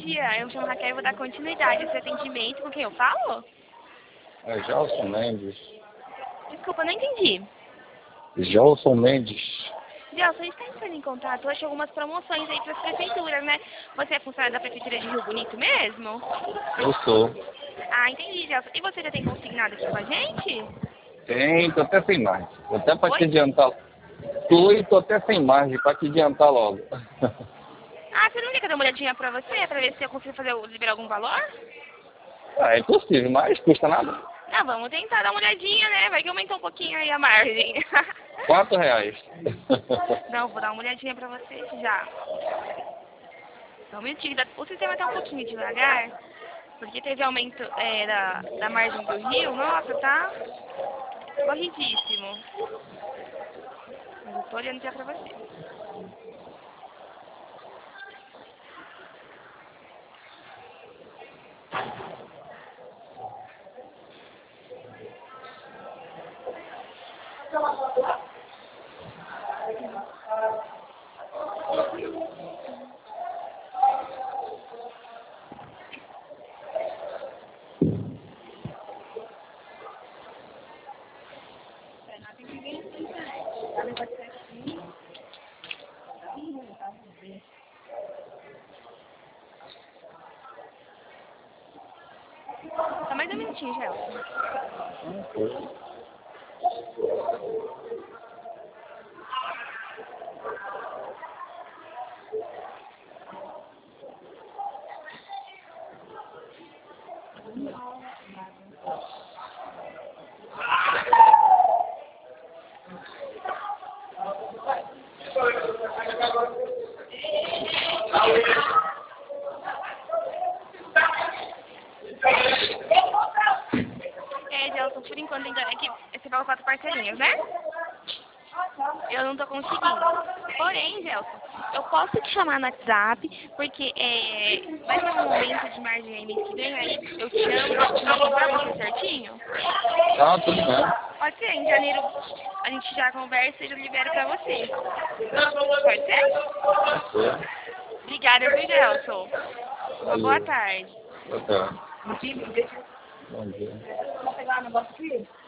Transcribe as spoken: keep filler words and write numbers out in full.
dia. Eu chamo Raquel e vou dar continuidade a esse atendimento. Com quem eu falo? É Gelson Mendes. Desculpa, não entendi. Gelson Mendes. Gelson, a gente está entrando em contato hoje algumas promoções aí para as prefeituras, né? Você é funcionário da Prefeitura de Rio Bonito mesmo? Eu sou. Ah, entendi, Gelson. E você já tem consignado aqui com a gente? Tem, tô até sem margem. Tô até pra te Oi? adiantar. Tô e tô até sem margem pra te adiantar logo. Ah, você não quer que eu dê uma olhadinha para você, para ver se eu consigo fazer, liberar algum valor? Ah, é possível, mas custa nada. Ah, vamos tentar dar uma olhadinha, né? Vai que aumentou um pouquinho aí a margem. Quatro reais. Não, vou dar uma olhadinha pra vocês já. Só um minutinho. O sistema tá um pouquinho devagar, porque teve aumento é, da, da margem do rio. Nossa, tá corridíssimo. Mas eu tô olhando já pra você. Só mais um minutinho, Gelson. É, Gelson, por enquanto ainda é que você falou quatro parcelinhas, né? Eu não tô conseguindo. Porém, Gelson, eu posso te chamar no WhatsApp, porque é, vai ter um aumento de margem aí mês que vem, aí eu te chamo, dou estimação pra você certinho? Ah, tudo bem. Pode ser, em janeiro a gente já conversa e eu libero pra você. Pode ser? Pode ser. Obrigada, viu, Gelson? Uma boa Valeu. tarde. Boa tarde. Bom dia. Vamos pegar o negócio aqui?